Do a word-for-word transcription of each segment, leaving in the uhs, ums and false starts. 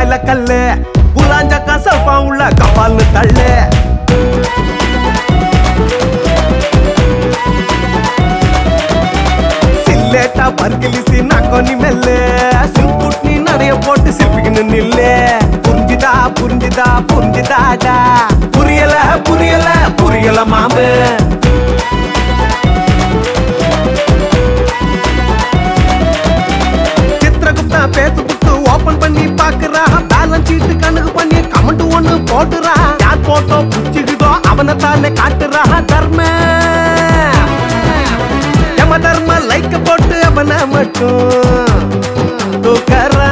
கமாயில கல்லு குலாஞ்சக்கா சல்பா உள்ள கபால்னு தள்ளு சில்லேட்டா பர்கிலிசி நக்கோனி மெல்லு சில்புட்னி நடைய போட்டு சில்பிக்கின்னு நில்லு புரிஞ்சுதா புரிஞ்சுதா புரிஞ்சுதாடா புரியல புரியல புரியல மாமு சித்திரகுப்தா பேஸ்புக் ஓபன் பண்ணி பாக்குறா பேலன்ஸ் ஷீட் கணக்கு பண்ணி கமெண்ட் ஒண்ணு போட்டுறா யார் போட்டோ புடிச்சுக்குதோ அவனை தானே காட்டுறா தர்ம யம தர்ம லைக் போட்டு அவனை மட்டும் தூக்கறா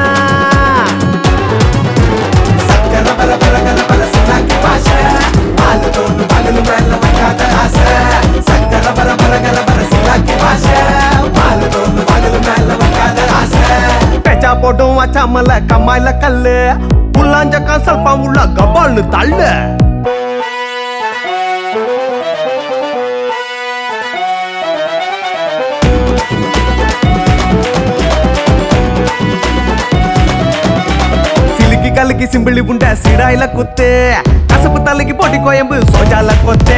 சக்கர பர பர கர பர சிலாக்கி பாஷை பாலு தோண்டு பகலு மேல வைக்காத ஆசை சக்கர பர பர கர பர சிலாக்கி பாஷை பாலு தோண்டு பகலு மேல வைக்காத ஆசை பேச்சா போட்டும் வச்சாமல கம்மாயில கல்லு புல்லாஞ்சக்கா சல்பா உள்ள கபால்னு தள்ளு சிலுக்கி கலுக்கி சிம்பிளி புண்ட சிடாயில குத்து கசப்பு தலைக்கு போட்டி கோயம்பு சோஜால கொத்து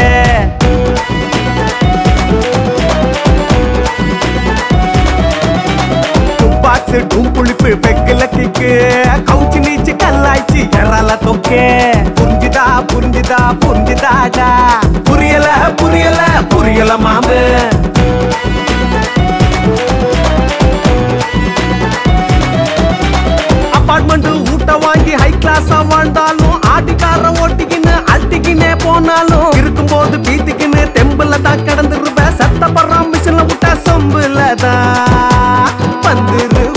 துப்பாச்சு டூம்புளிப்பு பெக்குல கிக்கு கவுச்சு நீச்சு கல்லாய்ச்சி எறால தொக்கே புரிஞ்சுதா புரிஞ்சுதா புரிஞ்சுதாடா புரியல புரியல புரியல மாமு அபார்ட்மெண்ட் ஊட்ட வாங்கி ஹை கிளாஸா வாழ்ந்தாலும் ஆட்டிக்கார ஓட்டிக்கின்னு அட்டிக்கினே போனாலும் இருக்கும்போது பீத்திக்கின்னு தெம்புல தான் கிடந்துருவ சத்தப்படுற மிஷின்ல விட்ட சொம்புல தான் வந்துருவ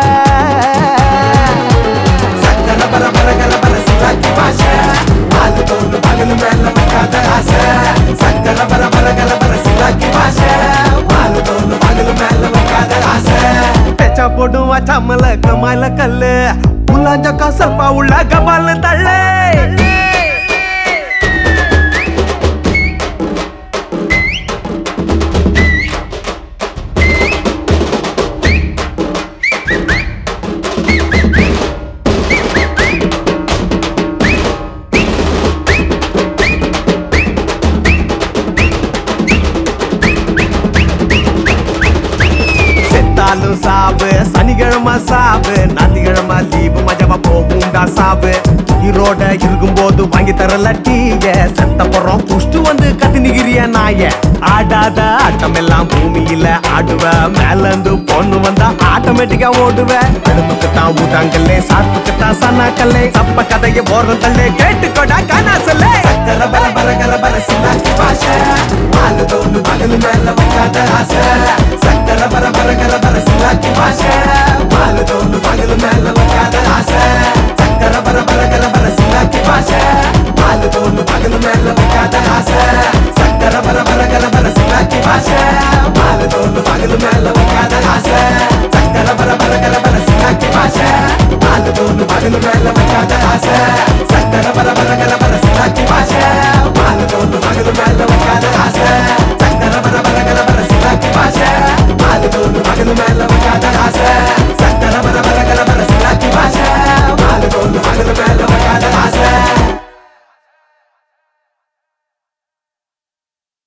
சக்கர பர பர கர பர சிலாக்கி பாஷை பாலு தோண்டு பகலு மேல வைக்காத ஆசை சக்கர பர பர கர பர சிலாக்கி பாஷை பாலு தோண்டு பகலு மேல வைக்காத ஆசை பேச்சா போடும் வச்சாமல கமாயில கல்லு புல்லாஞ்சக்கா சல்பா உள்ள கபால்னு தள்ளு சாவு சனிக்கிழமை சாவு ஞாயிற்றுக்கிழமை லீவு மஜமா போகும்டா சாவு ஈரோட இருக்கும் போது வாங்கி தரல டீய செத்த போறோம் புஷ்டு வந்து கத்தி நிகிறிய நாய ஆடாத ஆட்டம் எல்லாம் பூமியில ஆடுவ மேல இருந்து பொண்ணு வந்தா ஆட்டோமேட்டிக்கா ஓடுவ அடுப்புக்கு தான் ஊட்டாங்கல்லே சாப்புக்கு தான் சன்னாக்கல்லே சப்ப கதைய போறோம் தள்ளே கேட்டுக்கோடா காணா சொல்ல சக்கர பர பர கர பர சிலாக்கி பாஷை பாலு தோண்டு பகலு மேல வைக்காத ஆசை சக்கர பர பர கர பர சிலாக்கி பாஷை பாலு தோண்டு பகலு மேல வைக்காத ஆசை சக்கர பர பர கர பர